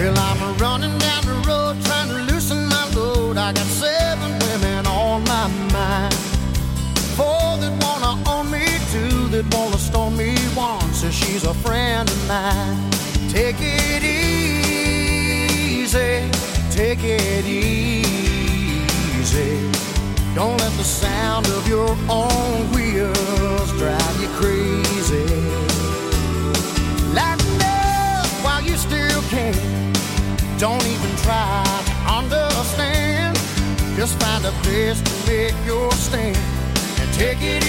Well, I'm running down the road trying to loosen my load. I got 7 women on my mind. 4 that wanna own me, 2 that wanna stone me, 1 says she's a friend of mine. Take it easy, take it easy. Don't let the sound of your own wheels drive you crazy. Lighten up while you still can. Don't even try to understand. Just find a place to make your stand and take it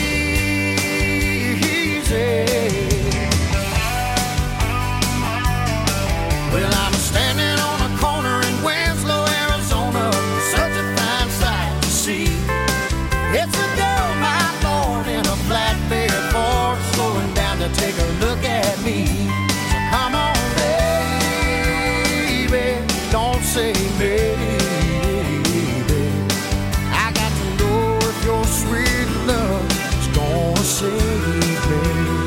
easy. Well, I'm standing on a corner in Winslow, Arizona. Such a fine sight to see. It's a girl, my lord, in a flatbed Ford, slowing down to take a look at me. So come on, baby, don't say maybe. I got to know if your sweet love is gonna save me.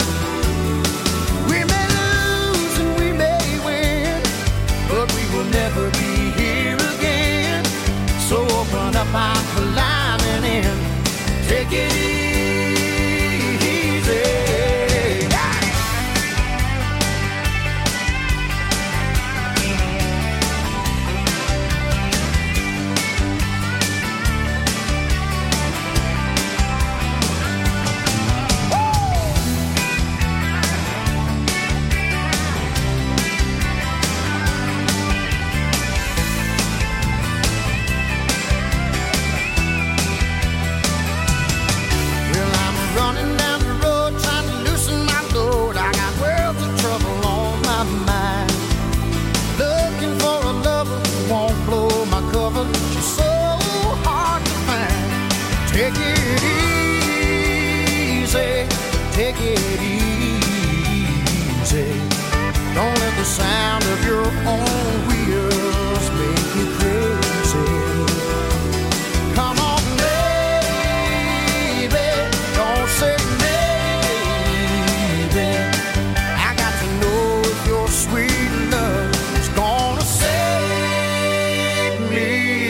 We may lose and we may win, but we will never be here again. So open up our climbing in. Take it easy. Take it easy, take it easy. Don't let the sound of your own wheels make you crazy. Come on, baby, don't say maybe. I got to know if your sweet love is gonna save me.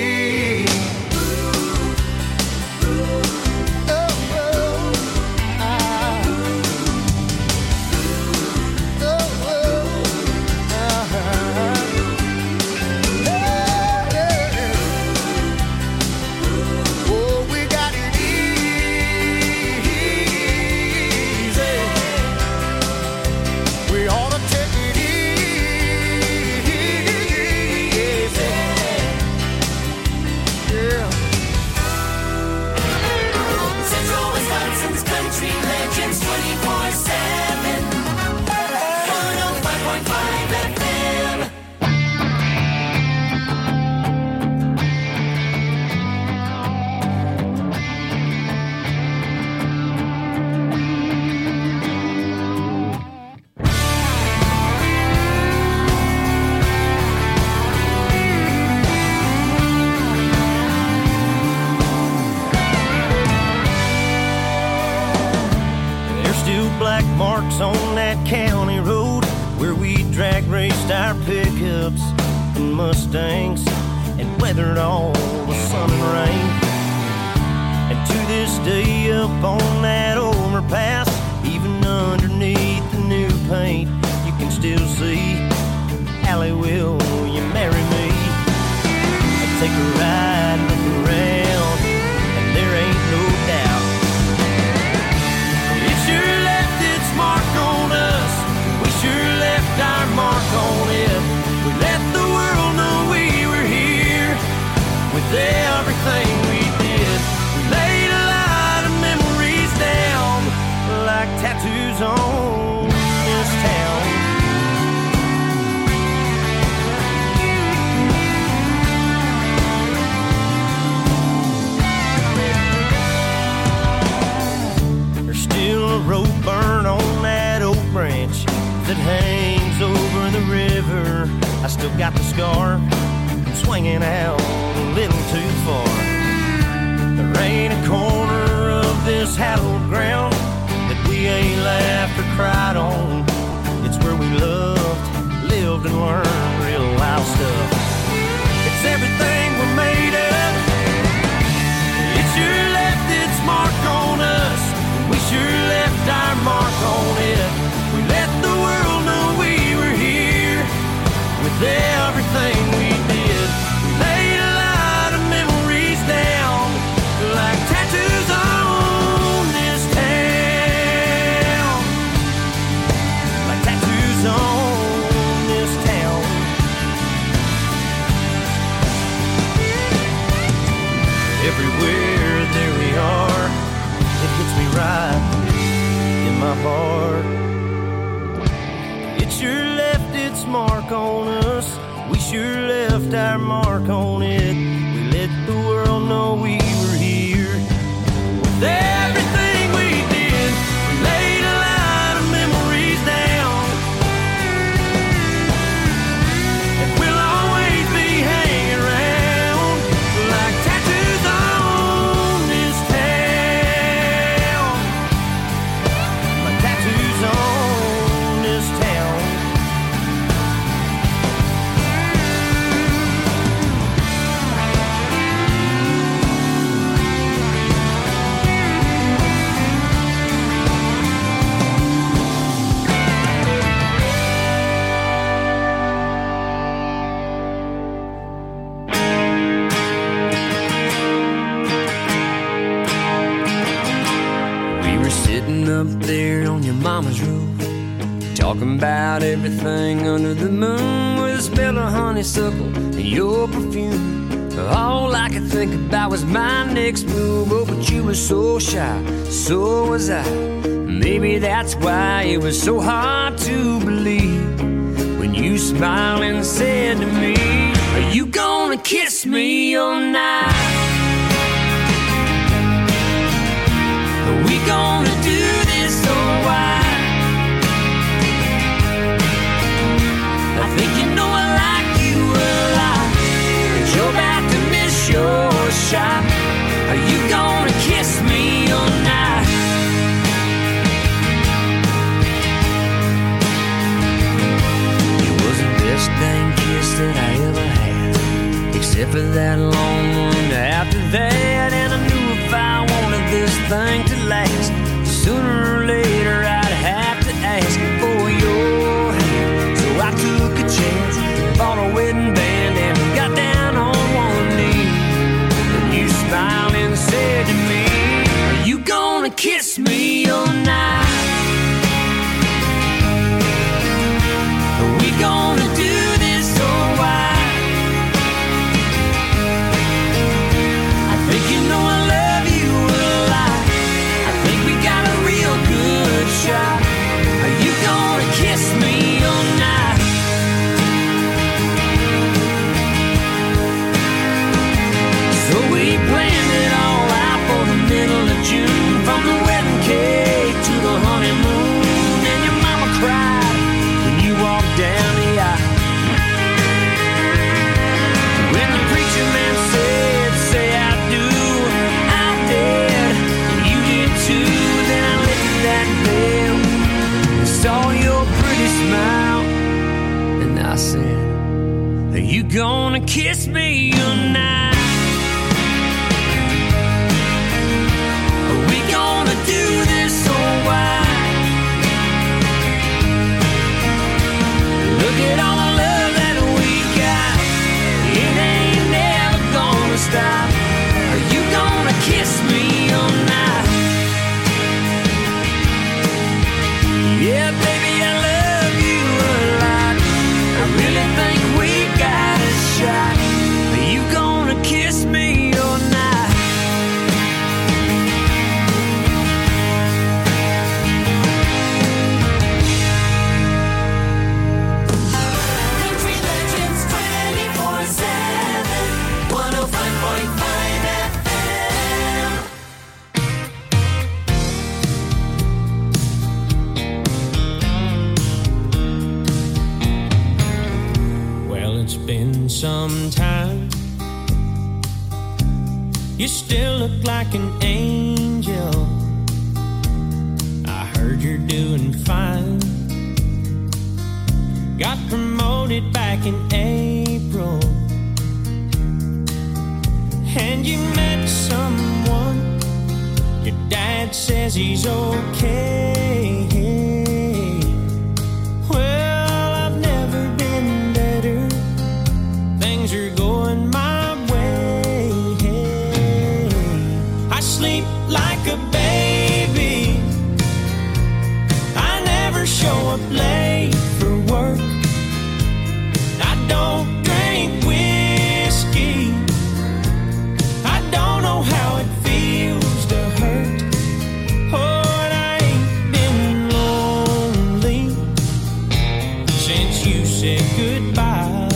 On that county road where we drag raced our pickups and Mustangs and weathered all the sun and rain. And to this day up on that overpass, even underneath the new paint, you can still see Allie, will you marry me? I take a ride and look around, and there ain't no doubt it sure left its mark on us. We sure left our mark on it. We let the world know we were here with everything we did. We laid a lot of memories down like tattoos on this town. There's still a rope burn on that oak branch that hangs over the river. I still got the scar from swinging out a little too far. There ain't a corner of this hallowed ground that we ain't laughed or cried on. It's where we loved, lived, and learned real life stuff. It's everything we're made of. It sure left its mark on us. We sure left our mark on it. We let the world know we were here with everything we did. We laid a lot of memories down like tattoos on this town. Like tattoos on this town. Everywhere there we are, it hits me right in my heart. It sure left its mark on us. We sure left our mark on it. We let the world know we were here with everything we did. We laid a lot of memories down, and we'll always be hanging around like tattoos on this town. Like tattoos on this town. We were sitting up there on your mama's roof, talking about everything under the moon, with a smell of honeysuckle and your perfume. All I could think about was my next move. Oh, but you were so shy, so was I. Maybe that's why it was so hard to believe when you smiled and said to me, "Are you gonna kiss me all night? Are we gonna do this or why?" I think you know I like you a lot, but you're about to miss your shot. Are you gonna kiss me all night? It was the best dang kiss that I ever had, except for that long one after that. And I knew if I wanted this thing to last, sooner or later I'd have to ask for your hand. So I took a chance, bought a wedding band, and got down on one knee. And you smiled and said to me, "Are you gonna kiss me all night? Are we gonna do this or why?" I think you know I love you a lot. I think we got a real good shot. Are you gonna kiss me all night? So we planned it all out for the middle of June, from the wedding cake to the honeymoon. And your mama cried when you walked down the aisle. When the preacher man said, "Say I do," I did. You did too. Then I lifted that veil, saw your pretty smile, and I said, "Are you gonna kiss me tonight? Are we gonna do this or why?" Look at all the love that we got, it ain't never gonna stop. Are you gonna kiss me all night? Yeah, baby, I love you a lot. I really think we got a shot. Are you gonna kiss me all night? Country Legends 24/7, 105.5 FM. Well, it's been some time. You still look like an angel. I heard you're doing fine. Got promoted back in April. and you met someone. Your dad says he's okay. Well, I've never been better. Things are going my way. I sleep like a baby. I never show up late for work. I don't drink whiskey. I don't know how it feels to hurt. Oh, and I ain't been lonely since you said goodbye.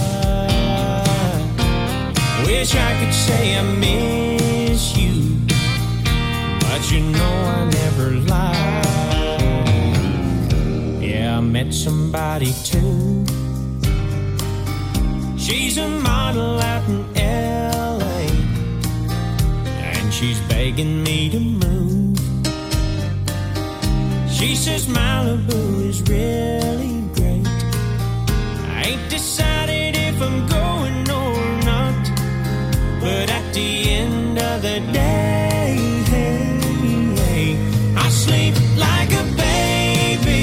Wish I could say I miss you, but you know I never lie. Yeah, I met somebody too. She's a model out in L.A., and she's begging me to move. She says Malibu is really great. I ain't decided if I'm going or not, but at the end of the day, I sleep like a baby.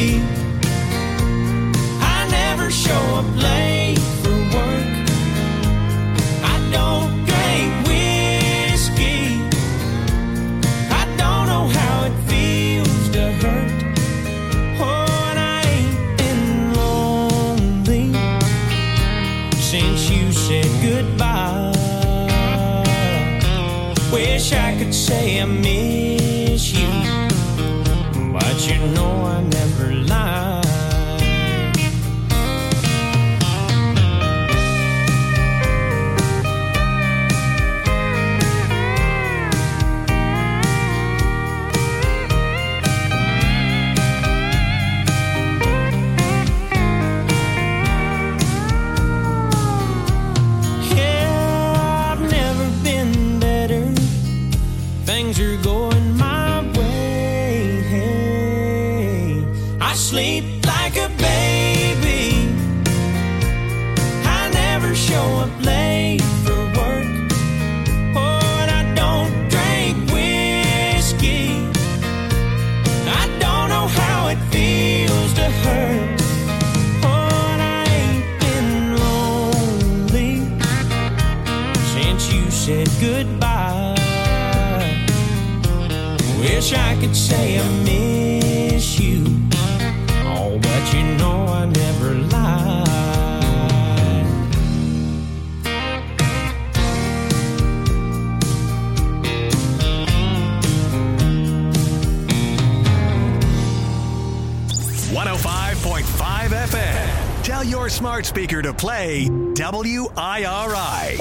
I never show up late for work. I don't drink whiskey. I don't know how it feels to hurt. Oh, and I ain't been lonely since you said goodbye. Wish I could say I miss you, but you know I never lie. Yeah, I've never been better. Things are going my way. I sleep like a baby. I never show up late for work. Oh, and I don't drink whiskey. I don't know how it feels to hurt. Oh, and I ain't been lonely since you said goodbye. Wish I could say I miss you, oh, but you know I never lie. 105.5 FM. Tell your smart speaker to play WIRI.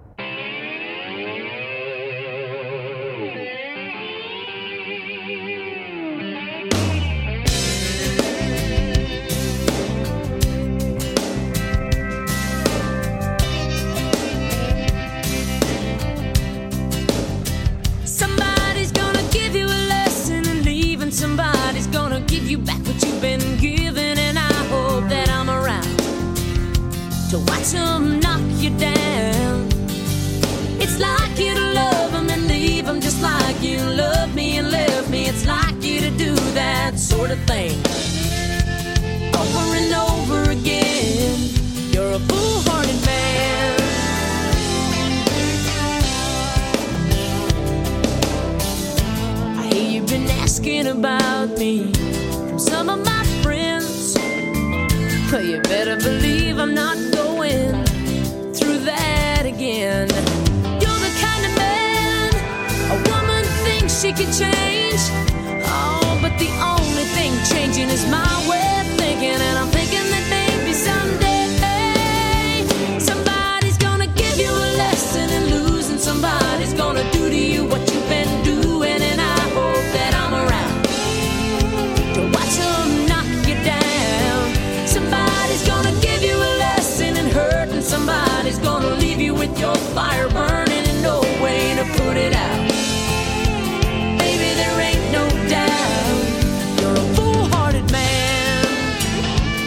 Somebody's gonna give you a lesson and leave, and somebody's gonna give you back what you've been given. And I hope that I'm around to watch them knock you down. It's like you to love them and leave them, just like you love me and left me. It's like you to do that sort of thing over and over again. You're a foolhardy man. I hear you've been asking about me from some of my friends. Well, you better believe I'm not going through that again. You're the kind of man a woman thinks she can change. Oh, but the only thing changing is my way of thinking. And I'm thinking that maybe someday somebody's gonna give you a lesson in losing. Somebody's gonna do to you what you've been doing. And I hope that I'm around to watch them knock you down. Somebody's gonna give you a lesson in hurt, and somebody's gonna leave you with your fire burning and no way to put it out. Baby, there ain't no doubt you're a foolhardy man.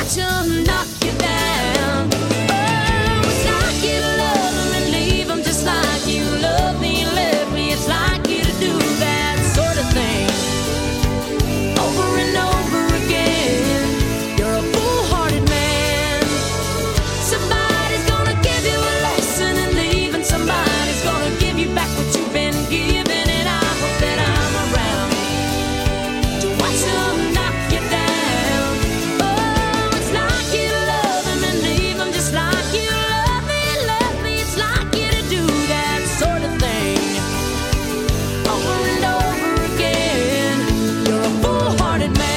watch them knock you down. Oh, it's like you love them and leave them just like you love me and left me. It's like you to do that sort of thing over and over again. You're a foolhardy man. Somebody's gonna give you a lesson and leave, and somebody's gonna give you back what you've been given. And I hope that I'm around to watch them knock you down. Oh, it's like you love them and leave them just like you love me and left me. It's like you to do that sort of thing over and over again. You're a foolhardy man.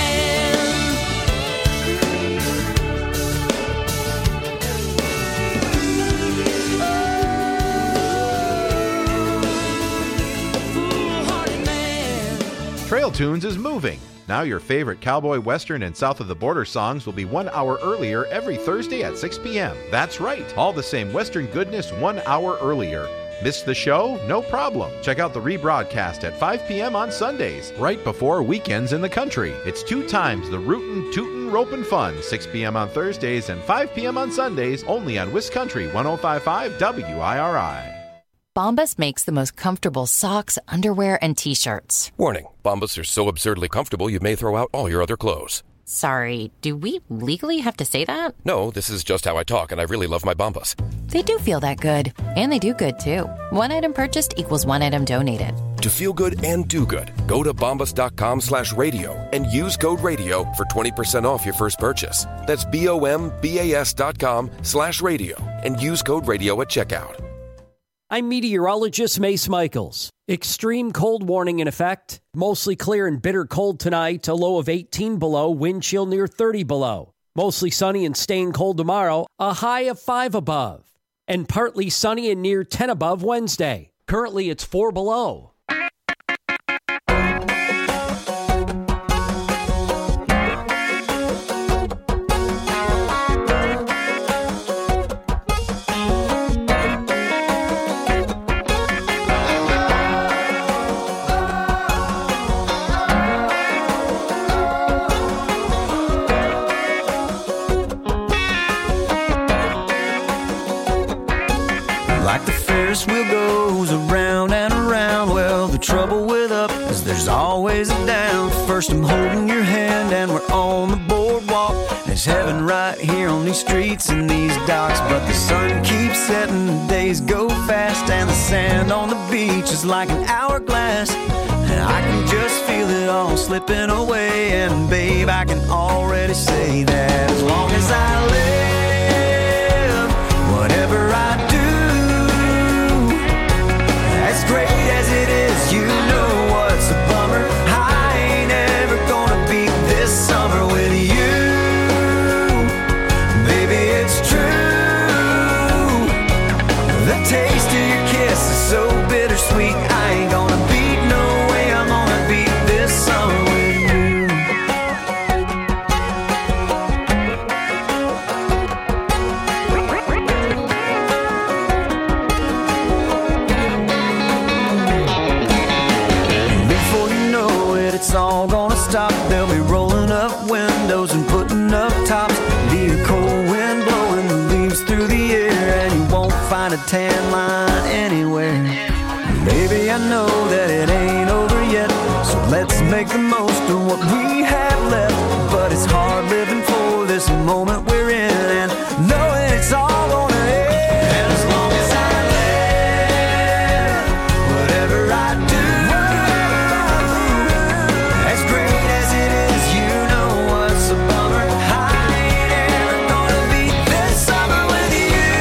Foolhardy man. Trail Tunes is moving. Now your favorite cowboy, western, and south of the border songs will be 1 hour earlier every Thursday at 6 p.m. That's right, all the same western goodness 1 hour earlier. Missed the show? No problem. Check out the rebroadcast at 5 p.m. on Sundays, right before weekends in the country. It's 2 times the rootin', tootin', ropin' fun, 6 p.m. on Thursdays and 5 p.m. on Sundays, only on Wiscountry 105.5 WIRI. Bombas makes the most comfortable socks, underwear, and T-shirts. Warning, Bombas are so absurdly comfortable you may throw out all your other clothes. Sorry, do we legally have to say that? No, this is just how I talk, and I really love my Bombas. They do feel that good. And they do good, too. One item purchased equals one item donated. To feel good and do good, go to bombas.com/radio and use code radio for 20% off your first purchase. That's BOMBAS.com/radio and use code radio at checkout. I'm meteorologist Mace Michaels. Extreme cold warning in effect. Mostly clear and bitter cold tonight. A low of 18 below. Wind chill near 30 below. Mostly sunny and staying cold tomorrow. A high of 5 above. And partly sunny and near 10 above Wednesday. Currently it's 4 below. Like the Ferris wheel goes around and around. Well, the trouble with up is there's always a down. First I'm holding your hand and we're on the boardwalk. There's heaven right here on these streets and these docks. But the sun keeps setting, the days go fast, and the sand on the beach is like an hourglass. And I can just feel it all slipping away. And babe, I can already say that as long as I live, whatever I do, as great as it is, you know what's a bummer. I ain't ever gonna beat this summer with you. Baby, it's true. The taste of your kiss is so bittersweet. I ain't gonna beat, no way I'm gonna beat this summer with you. It's all gonna stop. They'll be rolling up windows and putting up tops. Be a cold wind blowing the leaves through the air, and you won't find a tan line anywhere. Baby, I know that it ain't over yet, so let's make the most of what we have left. But it's hard living for this moment we're in, and knowing it's all gonna end. And as long as I live, whatever I do, as great as it is, you know what's a bummer. I ain't ever gonna beat this summer with you.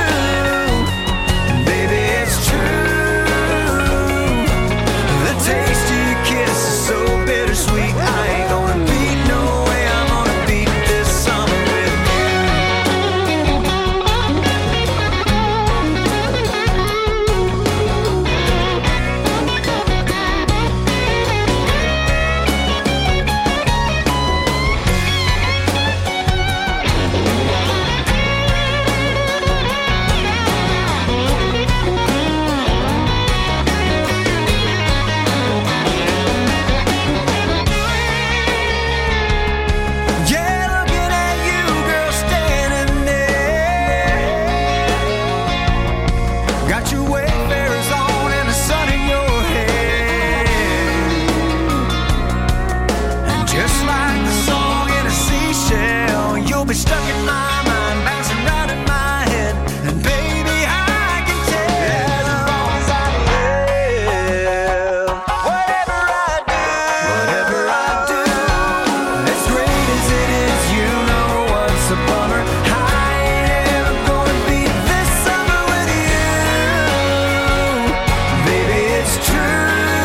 Baby, it's true. The taste of your kiss is so bittersweet. I ain't gonna beat, no way I'm gonna beat this summer with you. in my mind, bouncing round in my head. And baby, I can tell as long as I live. Whatever I do, as great as it is, you know what's a bummer. I ain't ever gonna be this summer with you. Baby, it's true.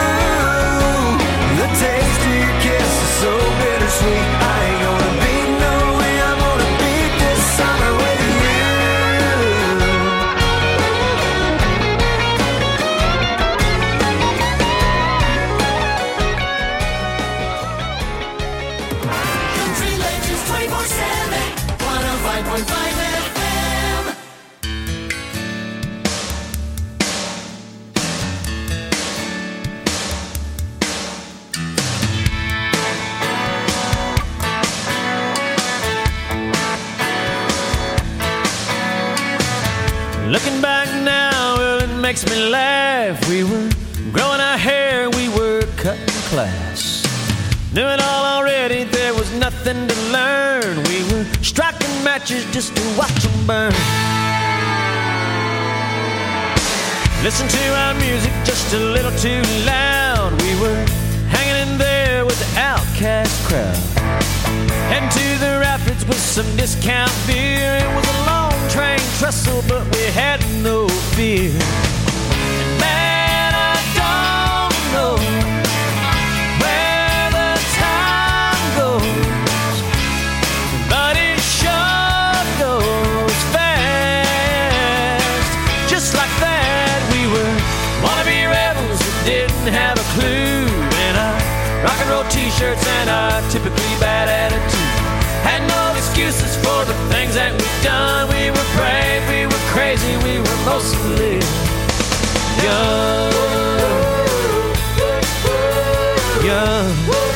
The taste of your kiss is so bittersweet. I ain't gonna beat no way. I'm gonna beat this summer with you. Country Legends 24/7, 105.5 FM. Looking back now, well, it makes me laugh. We were growing our hair, we were cutting class. Knew it all already, there was nothing to learn. We were striking matches just to watch them burn. Listen to our music just a little too loud. We were hanging in there with the outcast crowd. Heading to the rapids with some discount beer. It was a long train trestle, but we had no fear. And man, I don't know where the time goes, but it sure goes fast. Just like that, we were wannabe rebels who didn't have a clue. And our rock and roll t-shirts and our typically bad attitude had no excuses for the things that we've done. We were brave, we were crazy, we were mostly young. Young.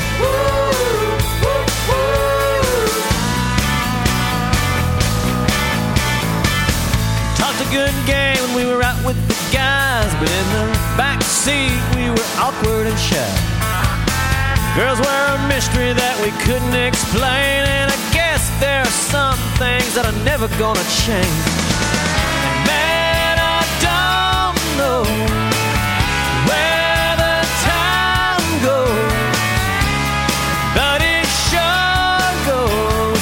Talked a good game when we were out with the guys, but in the back seat we were awkward and shy. Girls were a mystery that we couldn't explain, and I guess there are some things that are never gonna change. And man, I don't know where the time goes, but it sure goes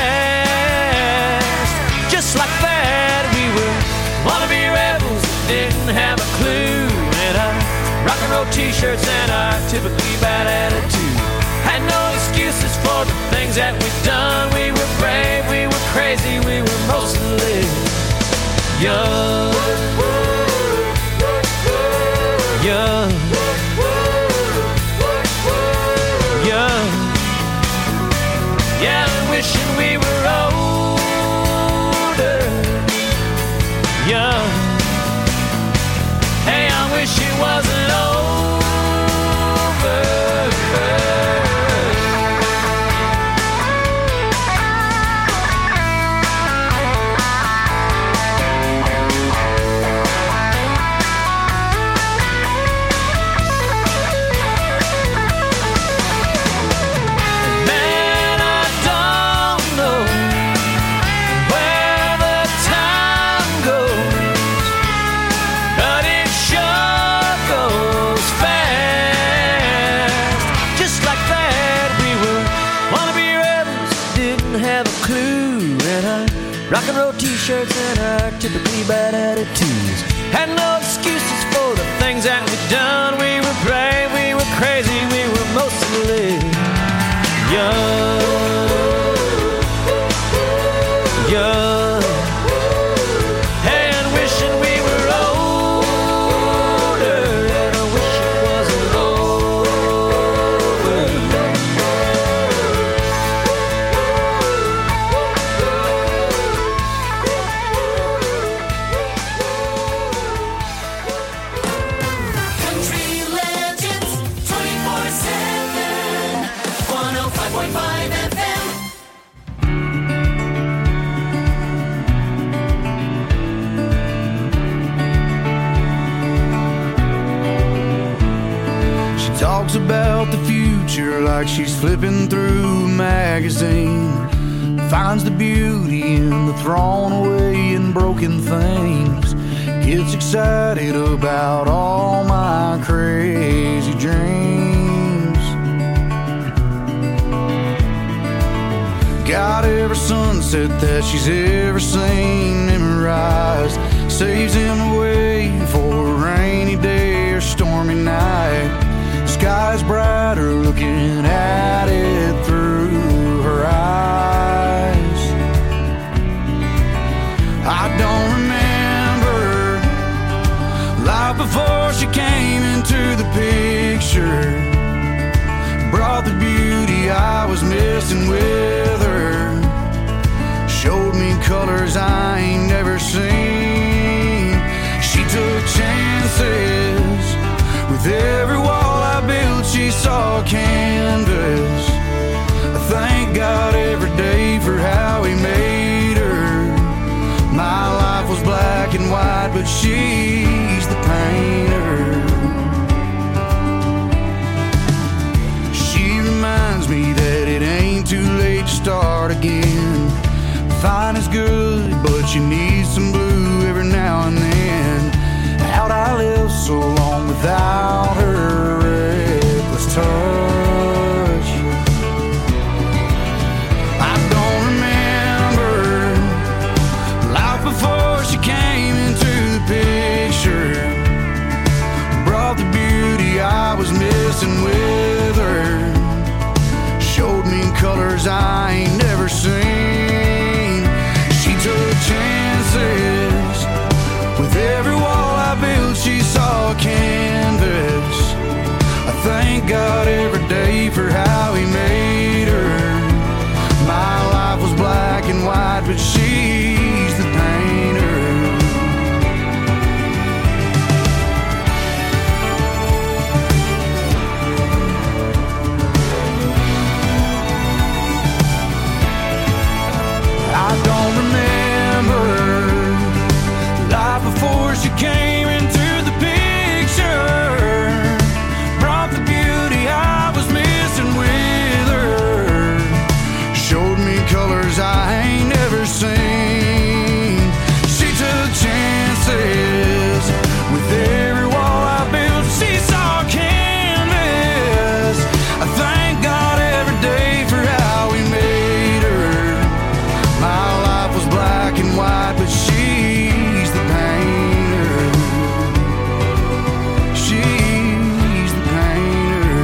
fast. Just like that, we were wannabe rebels that didn't have a clue. And our rock and roll t-shirts and our typically bad attitude had no excuses for the things that we've done. We were brave, we were crazy, we were mostly young. Young. Young. Yeah, wishing we were older. Young. Hey, I wish it wasn't over. Man, I don't know where the time goes, but it sure goes fast. Just like that, we were wannabe rebels, didn't have a clue. And our rock and roll t-shirts and our typically bad attitudes had no excuses for the things that we'd done. We were brave, we were crazy, we were mostly young. Young. Hey, and wishing we were older. And I wish it wasn't over. Country Legends 24/7, 105.5 FM. She talks about the future like she's flipping through a magazine. finds the beauty in the thrown away and broken things, gets excited about all my crazy dreams. Got every sunset that she's ever seen memorized, saves him away for a rainy day or stormy night. Sky's brighter looking at it through her eyes. I don't remember life before she came into the picture, brought the beauty I was missing with her, showed me colors I ain't never seen. She took chances with every wall I built, she saw canvas. I thank God every day for how he made her. My life was black and white, but she's the painter. She reminds me that it ain't too late to start again. Fine is good, but you need some blue every now and then. How'd I live so long without her reckless touch? I don't remember life before she came into the picture, brought the beauty I was missing with her, showed me colors I ain't never seen. She took chances with every wall I built, she saw canvas. I thank God every day for how he made her. My life was black and white, but she's the painter. I don't remember life before she came into the picture, brought the beauty I was missing with her, showed me colors I ain't never seen. She took chances with every wall I built, she saw canvas. I thank God every day for how he made her. My life was black and white, but she's the painter. She's the painter.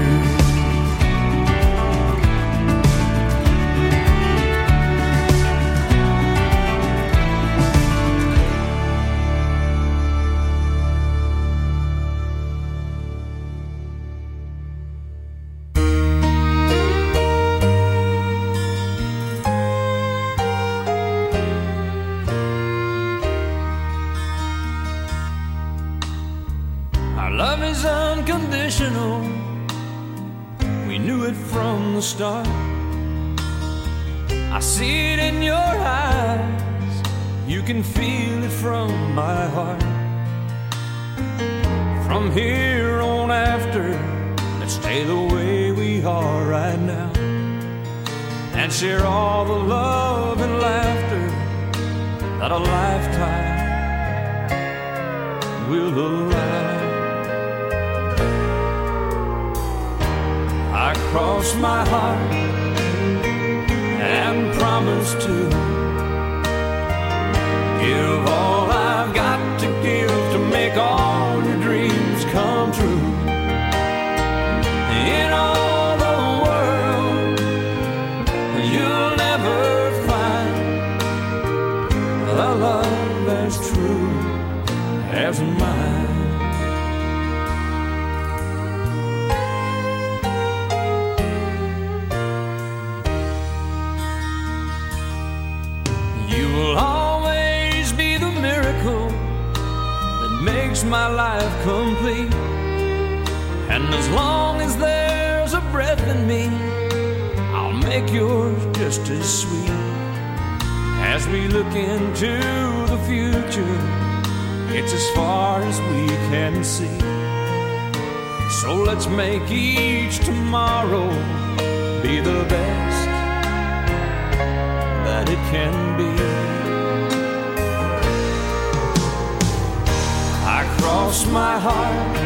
Our love is unconditional. We knew it from the start. I see it in your eyes. You can feel it from my heart. From here on after, let's stay the way we are right now, and share all the love and laughter that a lifetime will allow. I cross my heart and promise to give all I've got to give to make all your dreams come true. In all the world, you'll never find a love as true as mine. My life complete, and as long as there's a breath in me, I'll make yours just as sweet. As we look into the future, it's as far as we can see. So let's make each tomorrow be the best that that it can be. I cross my heart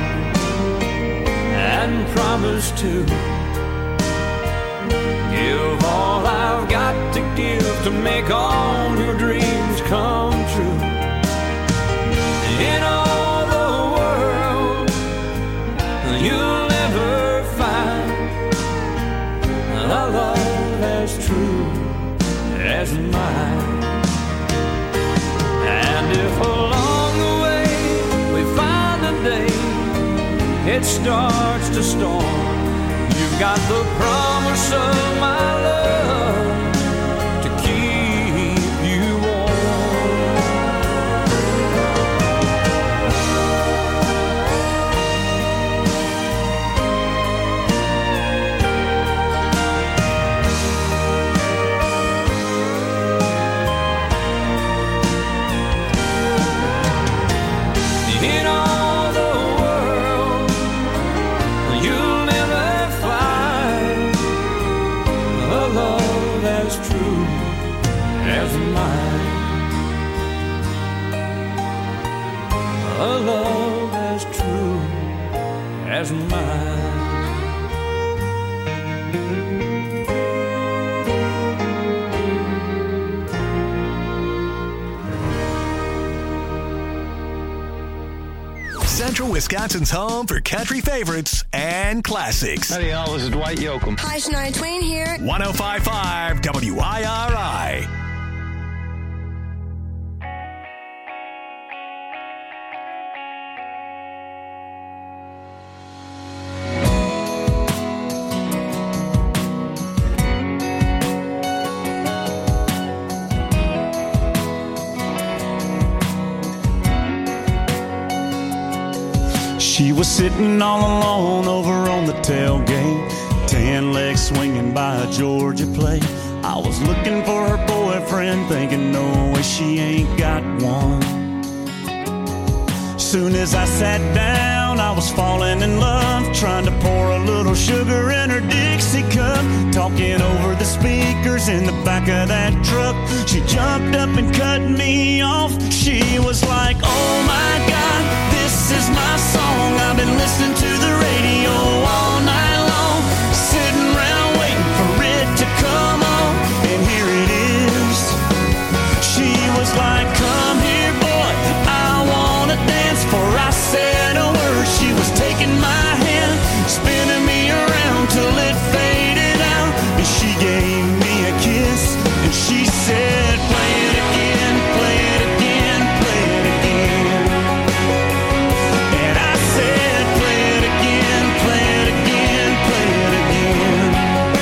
and promise to give all I've got to give to make all your dreams come true. In all the world, you'll never find a love as true as mine. And if along the way we find a day it starts to storm, you've got the promise of my love to keep you in all the world. You'll never find a love as true as mine. A love as true as mine. Central Wisconsin's home for country favorites and classics. Howdy, y'all. This is Dwight Yoakam. Hi, Shania Twain here. 105.5 WIRI. She was sitting all alone over on the tailgate, tan legs swinging by a Georgia plate. I was looking for her boyfriend, thinking no way she ain't got one. Soon as I sat down, I was falling in love, trying to pour a little sugar in her Dixie cup, talking over the speakers in the back of that truck. She jumped up and cut me off. She was like, oh my God, this is my song. I've been listening to the radio all night long, sitting around waiting for it to come on, and here it is. She was like, come here, boy, I wanna dance. Before I said a word, she was taking my hand, spinning me around till it faded out, and she gave me a kiss, and she said, play it again, play it again, play it again. And I said, play it again, play it again, play it again.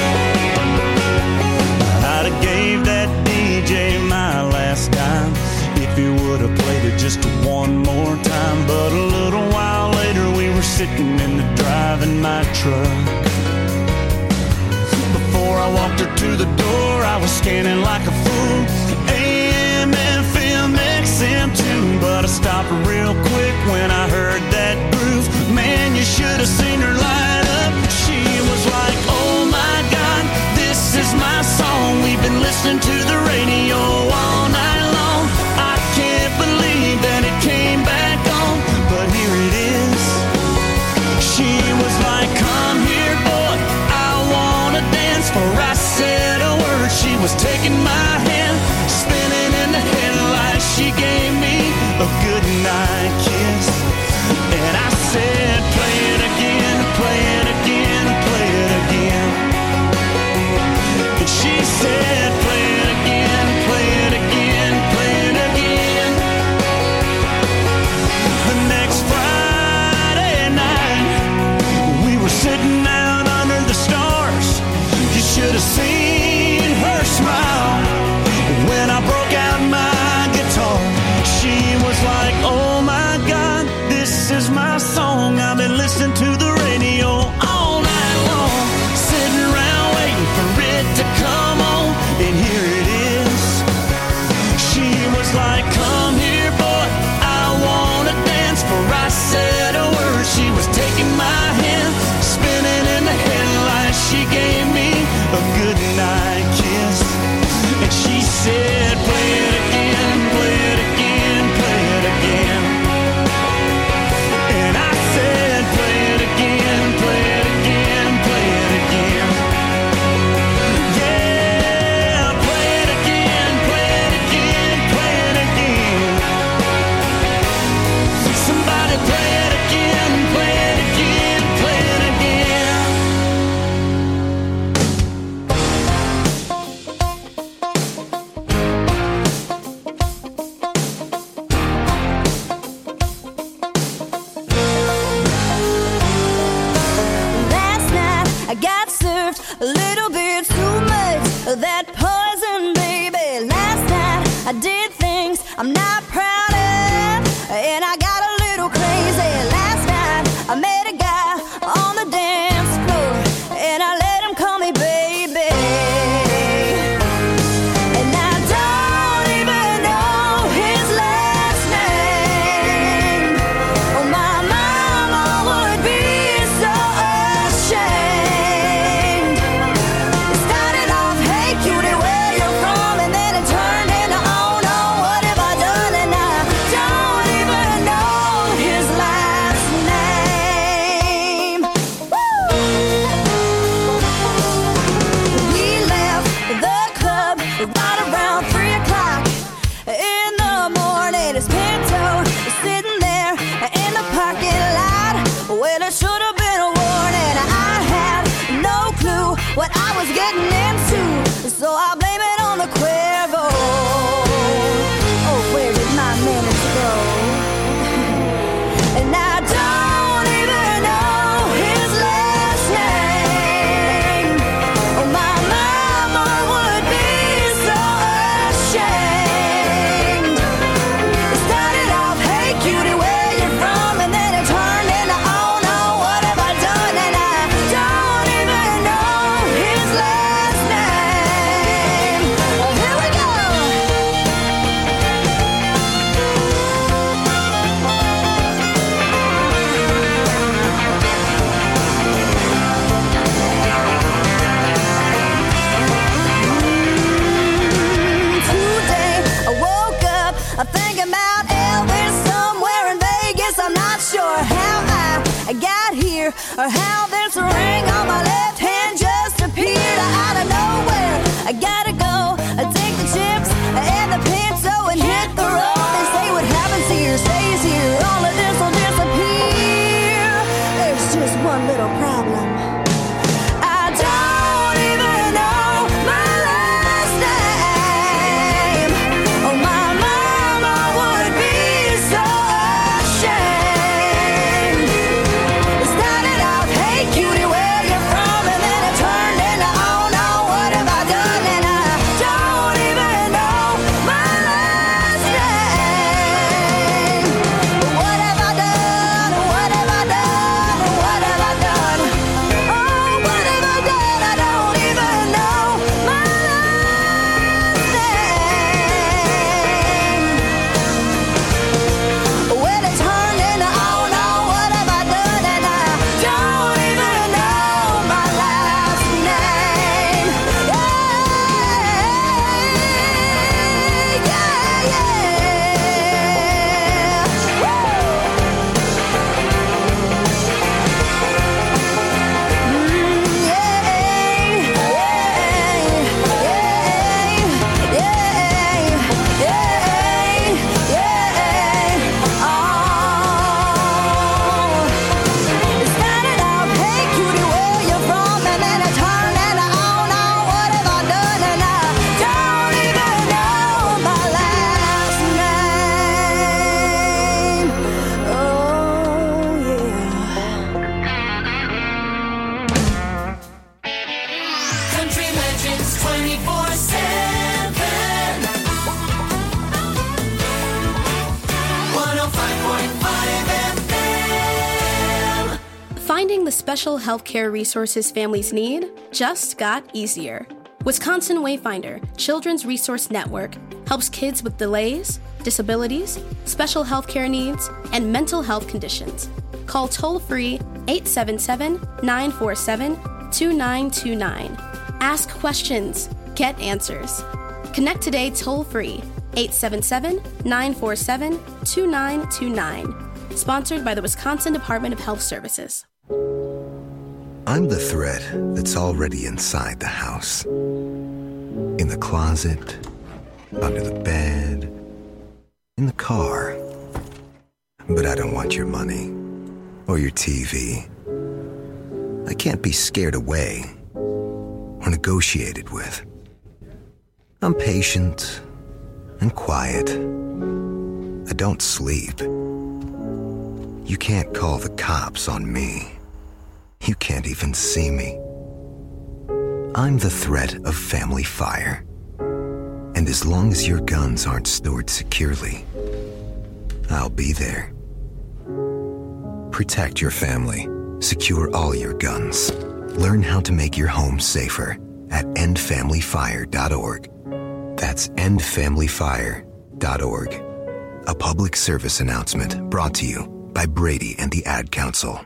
I'd have gave that DJ my last dime if he would have played it just one more time. But a little while later we were sitting in the driving my truck. Before I walked her to the door, I was scanning like a fool, AM, FM, XM too. But I stopped real quick when I heard that groove. Man, you should have seen her light up. She was like, oh my God, this is my song. We've been listening to the radio all night long. I can't believe that it came back on, but here it is. She was like, come here, boy, I wanna dance. For I said a word, she was taking my hand, spinning in the headlights. She gave me a good night kiss, and I said, play it again, play it again, play it again. And she said, play it again, play it again, play it again. The next Friday night, we were sitting out under the stars. You should have seen her smile when I broke out my guitar. She was like, oh my God, this is my song. I've been listening to the radio all night long, sitting around waiting for it to come on, and here it is. She was like, come here, boy, I wanna dance. For I said a word, she was taking my hand, spinning in the headlights. She gave me a good night kiss, and she said, I did things I'm not proud of, and I got a little crazy. Last night I met a guy on the dance floor, and I let him call me baby. And I don't even know his last name. Oh, my mama would be so ashamed. It started off, hey cutie, where you from? And then it turned into, oh no, what have I done? And I don't even know his last name. Woo! We left the club right around 3 o'clock in the morning. His Pinto was sitting there in the parking lot. Well, it should have been a warning. I had no clue what I was getting into, so I blame it on the Cuervo. Oh, where did my manners go? And I don't even know his last name. Oh, my mama would be so ashamed. It started off, hey cutie, where you from? And then it turned into, oh no, what have I done? And I don't even know his last name. Oh, here we go. Today I woke up, I'm thinking about Elvis somewhere in Vegas. I'm not sure how I got here or how this ring on my left hand just appeared out of nowhere. I gotta go, I take the chips and the Pinto and hit the road. They say what happens here stays here, all of this will disappear. There's just one little problem. I don't even know my last name. Oh, my mama would be so ashamed. It started off, hey cutie, where you from? And then it turned into, oh no, what have I done? And I don't even know my last name. What have I done? What have I done? What have I done? Oh, what have I done? I don't even know my last name. Well, it turned into, oh no, what have I done? And I don't even know my last name. It started out, hey cutie, where you from? And then it turned into, oh no, what have I done? And I don't even know my last name. Oh yeah. Country Legends 24/7. 105.5 FM. Finding the special healthcare resources families need just got easier. Wisconsin Wayfinder Children's Resource Network helps kids with delays, disabilities, special healthcare needs, and mental health conditions. Call toll-free 877-947-2929. Ask questions. Get answers. Connect today toll-free 877-947-2929. Sponsored by the Wisconsin Department of Health Services. I'm the thread that's already inside the house. In the closet, under the bed, in the car. But I don't want your money or your TV. I can't be scared away or negotiated with. I'm patient and quiet. I don't sleep. You can't call the cops on me. You can't even see me. I'm the threat of family fire. And as long as your guns aren't stored securely, I'll be there. Protect your family. Secure all your guns. Learn how to make your home safer at endfamilyfire.org. That's endfamilyfire.org. A public service announcement brought to you by Brady and the Ad Council.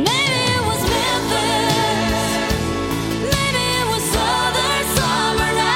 Maybe it was other summer nights.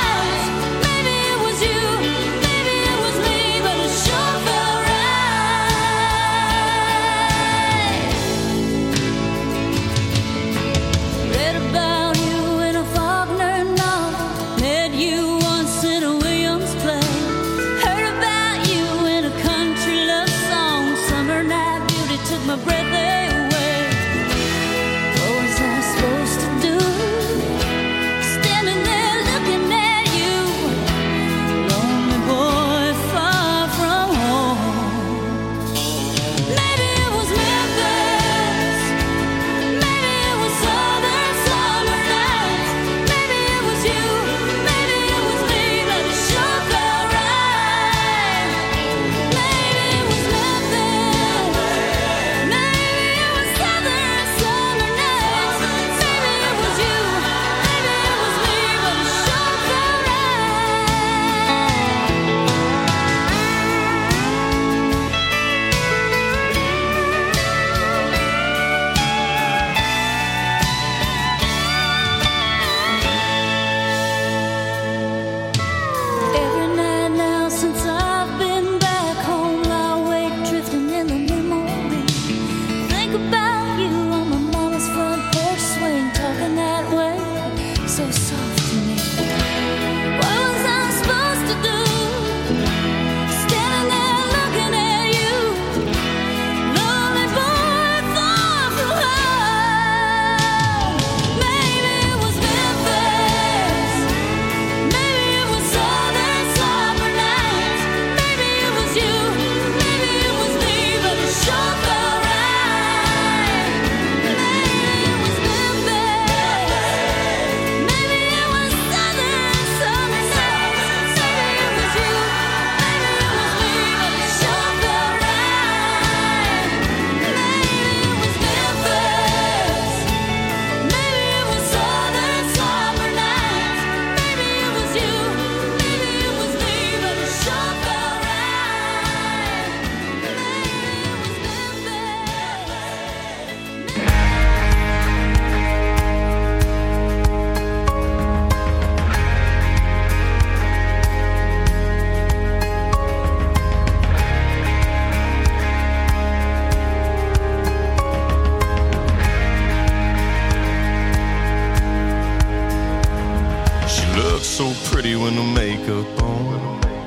so pretty when the makeup on.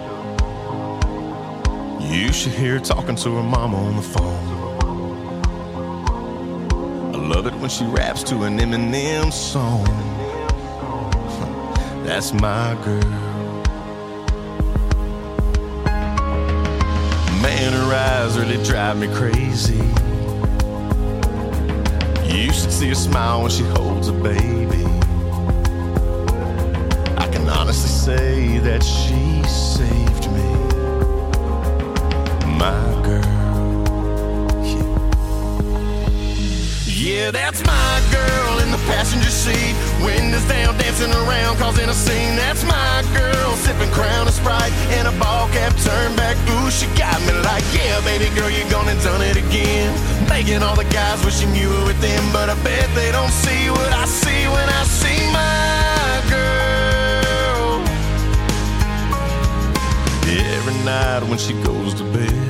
You should hear her talking to her mama on the phone. I love it when she raps to an Eminem song. That's my girl. Man, her eyes really drive me crazy. You should see her smile when she holds a baby. I can honestly say that she saved me. My girl, yeah, that's my girl in the passenger seat. Windows down, dancing around, causing a scene. That's my girl, sipping Crown and Sprite and a ball cap turned back. Ooh, she got me like, yeah, baby girl, you gone and done it again. Making all the guys wishing you were with them, but I bet they don't see what I see when I see my girl. Every night when she goes to bed,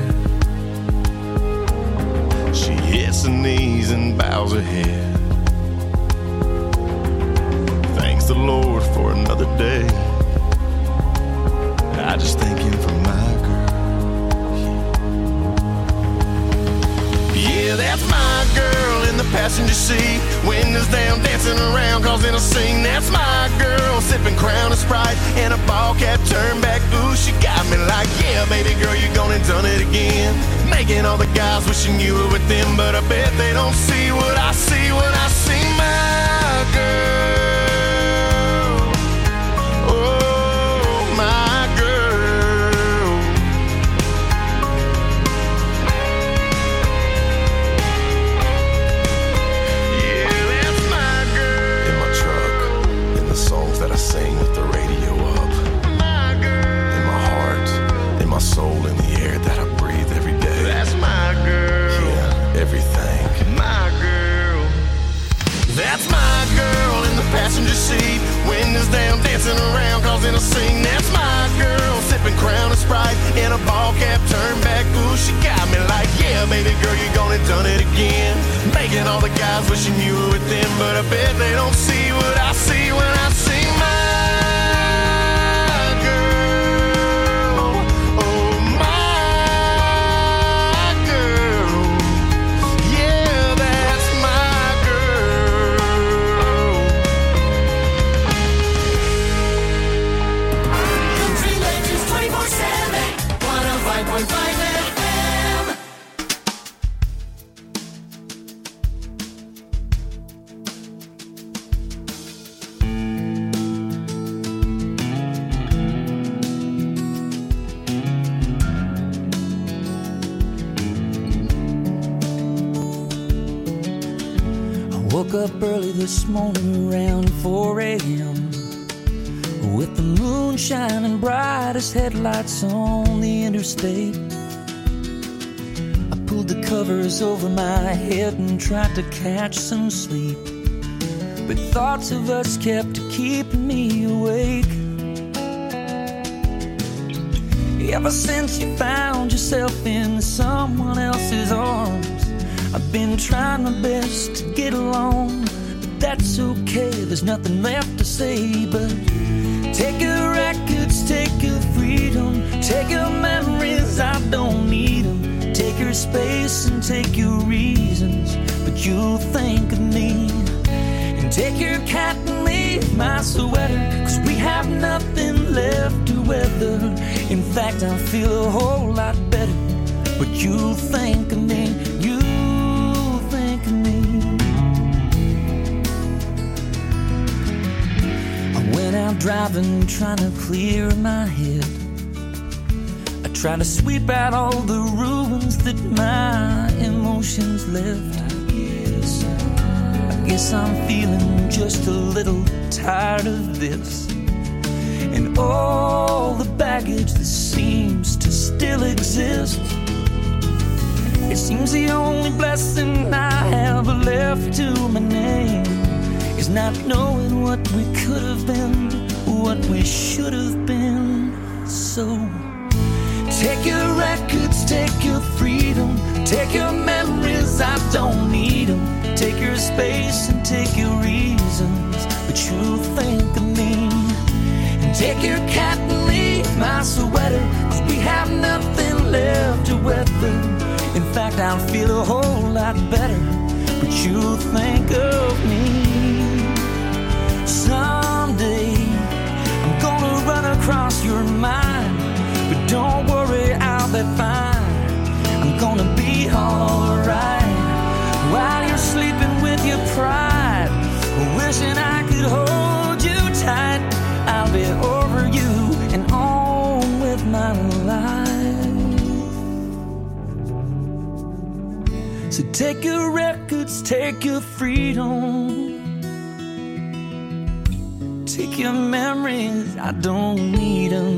she hits her knees and bows her head. Thanks the Lord for another day. I just thank him for my girl. Yeah, that's my girl in the passenger seat. Windows down, dancing around, causing a scene. That's my girl, sipping Crown and Sprite and a ball cap turned back. Ooh, she got me like, yeah, baby girl, you gone and done it again. Making all the guys wishing you were with them, but I bet they don't see what I see when I see my girl. Oh, my girl. Yeah, that's my girl. In my truck, in the songs that I sing with the radio up. My girl. In my heart, in my soul, in the air that I breathe every day. That's my girl. Yeah, everything. My girl. That's my girl in the passenger seat. Windows down, dancing around, causing a scene. That's my girl, sipping Crown and Sprite and a ball cap turned back. Ooh, she got me like, yeah, baby girl, you gone and done it again. Making all the guys wishing you were with them, but I bet they don't see what I see when I see my girl. Oh, my girl. Yeah, that's my girl. Country Legends 24/7, 105.5 FM. Woke up early this morning around 4 a.m. with the moon shining bright as headlights on the interstate. I pulled the covers over my head and tried to catch some sleep, but thoughts of us kept keeping me awake. Ever since you found yourself in someone else's arms, I've been trying my best to get along, but that's okay, there's nothing left to say. But take your records, take your freedom, take your memories, I don't need them. Take your space and take your reasons, but you'll think of me. And take your cat and leave my sweater, 'cause we have nothing left to weather. In fact, I feel a whole lot better, but you'll think of me. Out driving, trying to clear my head. I try to sweep out all the ruins that my emotions left. I guess I'm feeling just a little tired of this, and all the baggage that seems to still exist. It seems the only blessing I have left to my name is not knowing what we could have been, what we should have been. So take your records, take your freedom, take your memories, I don't need them. Take your space and take your reasons, but you'll think of me. And Take your cat and leave my sweater, 'cause we have nothing left to weather. In fact, I'll feel a whole lot better, but you think of me. Someday I'm gonna run across your mind, but don't worry, I'll be fine. I'm gonna be alright while you're sleeping with your pride, wishing I could hold you tight. I'll be over you and on with my life. So take your records, take your freedom, take your memories, I don't need them.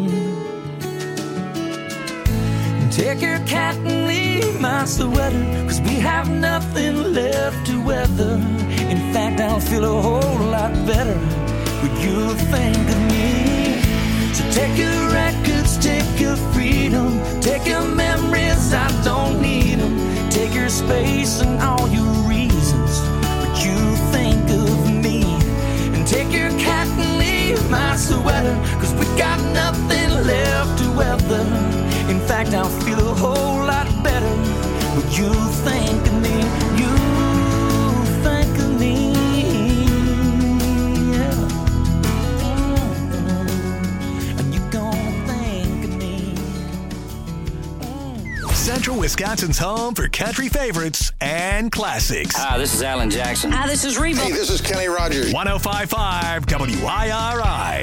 Take your cat and leave my sweater, 'cause we have nothing left to weather. In fact, I'll feel a whole lot better when you think of me. So take your records, take your freedom, take your memories, I don't need them. Take your space and all your reasons, but you think of me. And take your cat and leave my sweater, 'cause we got nothing left to weather. In fact, I'll feel a whole lot better when you think of me. You think of me, yeah. And you're gonna think of me. Central Wisconsin's home for country favorites and classics. Hi, this is Alan Jackson. Hi, this is Reba. Hey, this is Kenny Rogers. 105.5 WIRI.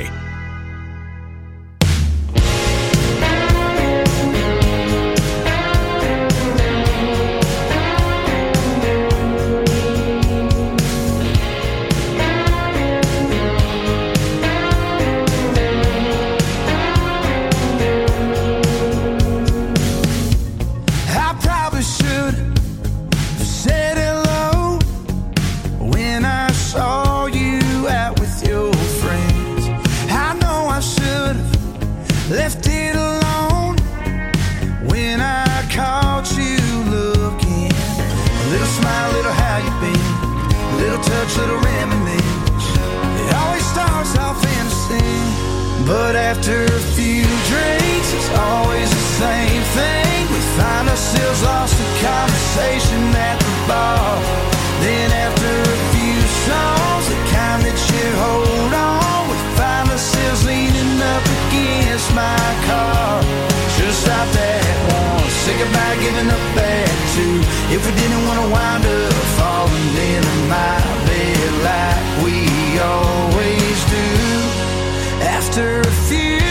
Left it alone when I caught you looking. A little smile, a little how you been, a little touch, little reminisce. It always starts off innocent, but after a few drinks, it's always the same thing. We find ourselves lost in conversation at the bar. Then after a few songs, the kind that you hold on, we find ourselves leaning up against my car. Should've stopped at one, say goodbye, giving up at two. If we didn't want to wind up falling into my bed like we always do. After a few,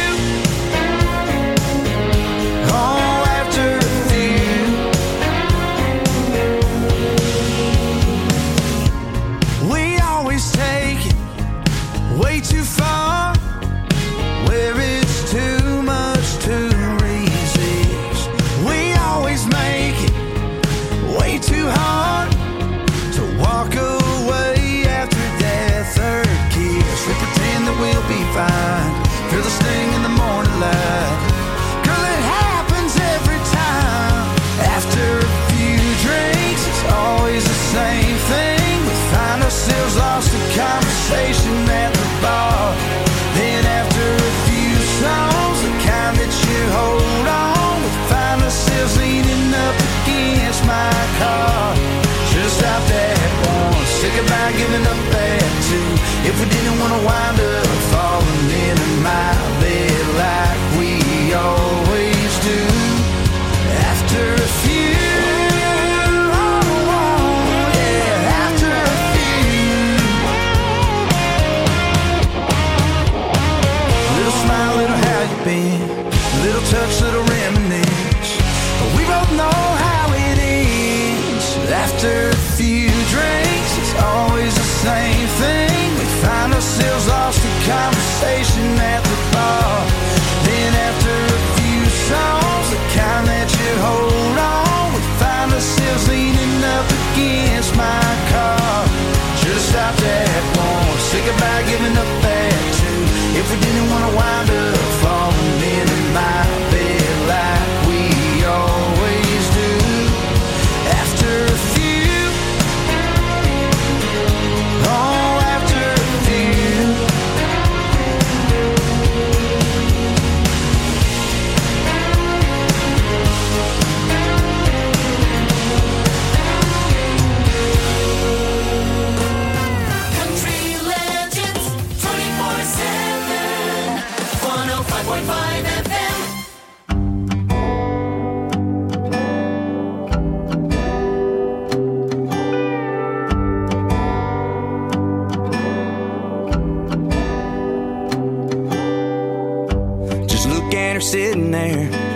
oh, after a few, we always take it way too far, where it's too much to resist. We always make it way too hard to walk away after that third kiss. We pretend that we'll be fine, feel the sting in the morning light. Girl, it happens every time. After a few drinks, it's always the same thing. We find ourselves lost in conversation at the bar. Then after a few songs, the kind that you hold on, we find ourselves leaning up against my car. Should've stopped at one, say goodbye, giving up at two. If we didn't want to wind up falling into my bed like we always do. After a few, oh, yeah, after a few. Little smile, little how you been, little touch, little reminisce. But we both know how it ends. After a few drinks, it's always the same thing. We find ourselves lost in conversation at the bar. Then after a few songs, the kind that you hold on, we find ourselves leaning up against my car. Should've stopped at one, say goodbye, giving up at two. If we didn't want to wind up falling into my bed like we always do. After a few, oh, after a few.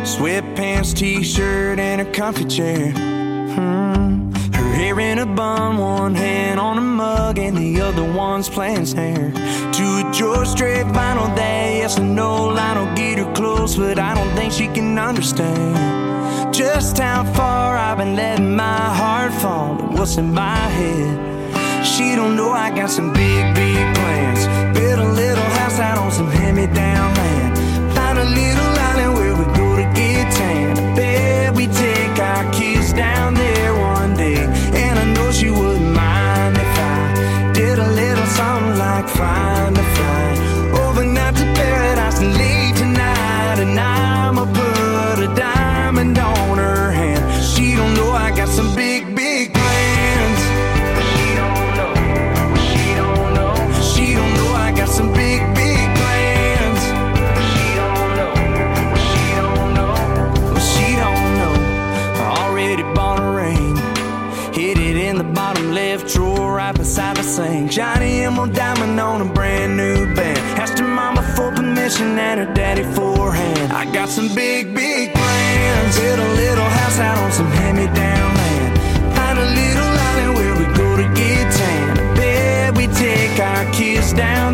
Sweatpants, t-shirt, and a comfy chair. Her hair in a bun, one hand on a mug, and the other one's playing snare. To a George Strait vinyl that yes or no line will get her close, but I don't think she can understand just how far I've been letting my heart fall and what's in my head. She don't know I got some big, big plans. Build a little house out on some hand-me-down land. Find a little island where we go to get tan. I bet we take our kids down there one day, and I know she wouldn't mind if I did a little something like find a flight overnight to paradise and leave tonight. And I'ma put a diamond on her hand. She don't know I got some big, big plans. She don't know. She don't know. She don't know I got some big, big plans. She don't know. She don't know. She don't know. I already bought a ring. Hid it in the bottom left drawer right beside the sink. Johnny Emerald diamond on a brand new band. Asked her mama for permission and her daddy for a hand. I got some big, big plans. Build a little house out on some hand-me-down land. Find a little island where we go to get tan. I bet we take our kids down